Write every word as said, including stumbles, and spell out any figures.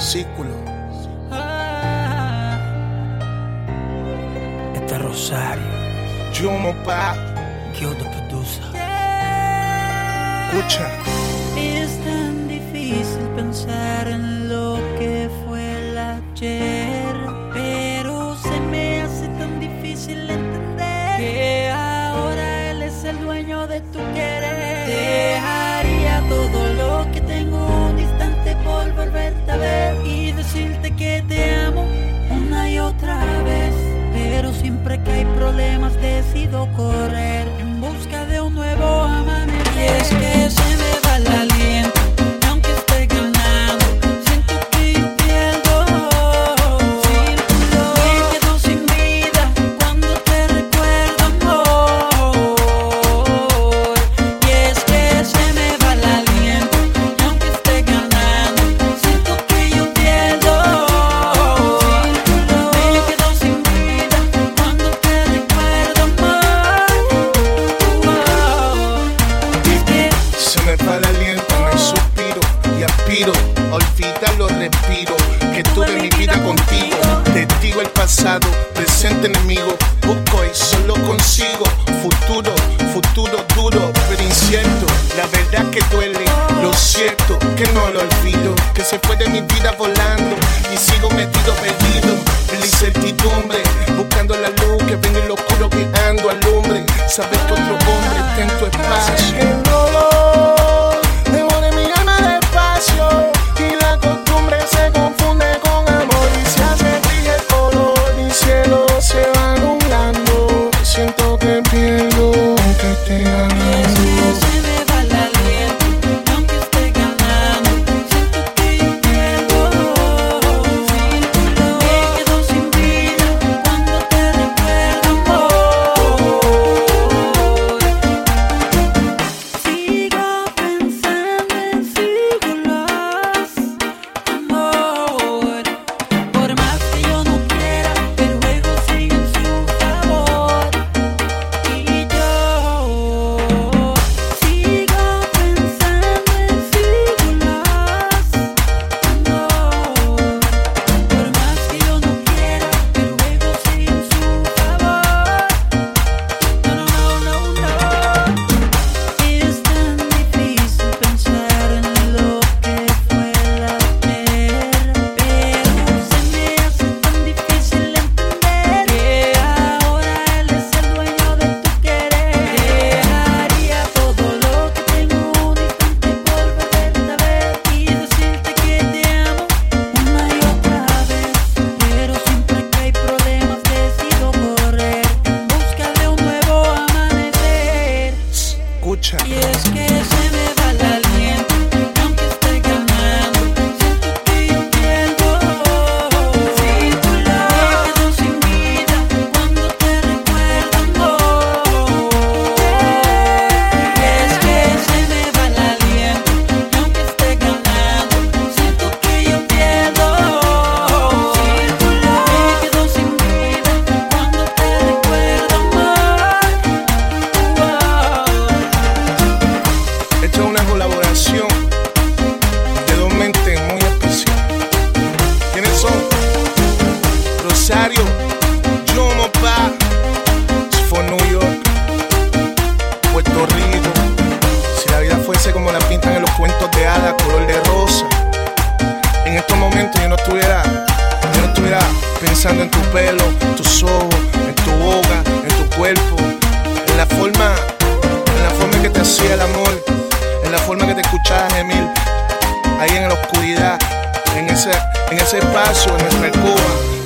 Círculo. Ah, este es Rosario. Jumo pa. Kill the producer. Escucha. Es tan difícil pensar en lo que fue el ayer, pero se me hace tan difícil entender que ahora él es el dueño de tu querer. Dejaría todo lo que tengo un instante por volverte a ver y decirte que te amo una y otra vez, pero siempre que hay problemas decido correr en busca de un nuevo amanecer. Y es que se me va el aliento, y aunque esté ganando, siento que yo pierdo. Círculo, me quedo sin vida cuando te recuerdo, amor. Y es que se me va el aliento, y aunque esté ganando, siento que yo pierdo. Círculo, me quedo sin vida cuando te recuerdo, amor. Es que Se me va el aliento, me suspiro y aspiro a olvidarlo, respiro que tuve mi vida contigo. Testigo el pasado, presente enemigo. Busco y solo consigo futuro, futuro duro, pero incierto. La verdad que duele, lo cierto que no lo olvido. Que se fue de mi vida volando y sigo metido, perdido en la incertidumbre, buscando la luz que ven en lo oscuro que ando alumbre. Sabes que otro hombre está en tu espacio. Que el dolor devore mi alma despacio y la costumbre se confunde con amor y se hace gris el color. Mi cielo se va nublando, siento que pierdo aunque esté ganando. se me va el aliento, y aunque esté ganando, siento que yo pierdo. Círculo, me quedo sin vida cuando te recuerdo, amor. Sigo pensando en círculos, amor. Por más que yo no quiera, el juego sigue en su favor. Y yo sigo pensando en círculos, amor. Por más que yo no quiera, el juego sigue en su favor. No, no, no, no, no. Es tan difícil pensar en lo que fue el ayer, pero se me hace tan difícil entender que ahora él es el dueño de tu querer. Dejaría todo lo que tengo un instante por volverte a ver y decirte que te amo una y otra vez, pero siempre que hay problemas decido correr en busca de un nuevo amanecer. Escucha. Y es que se me va el aliento, y aunque esté ganando, siento que yo pierdo. Círculo, me quedo sin vida cuando te recuerdo, amor. Y es que se me va el aliento, y aunque esté ganando, siento que yo pierdo. Círculo, me quedo sin vida cuando te recuerdo, amor. Esto es una colaboración de dos mentes muy especiales. ¿Quiénes son? Rosario, Jumo pa, for New York, Puerto Rico. Si la vida fuese como la pintan en los cuentos de hadas, color de rosa, en estos momentos yo no estuviera, yo no estuviera pensando en tu pelo, en tus ojos, en tu boca, en tu cuerpo, en la forma, en la forma en que te hacía el amor, en la forma que te escuchaba gemir, ahí en la oscuridad, en ese, en ese espacio, en nuestra alcoba.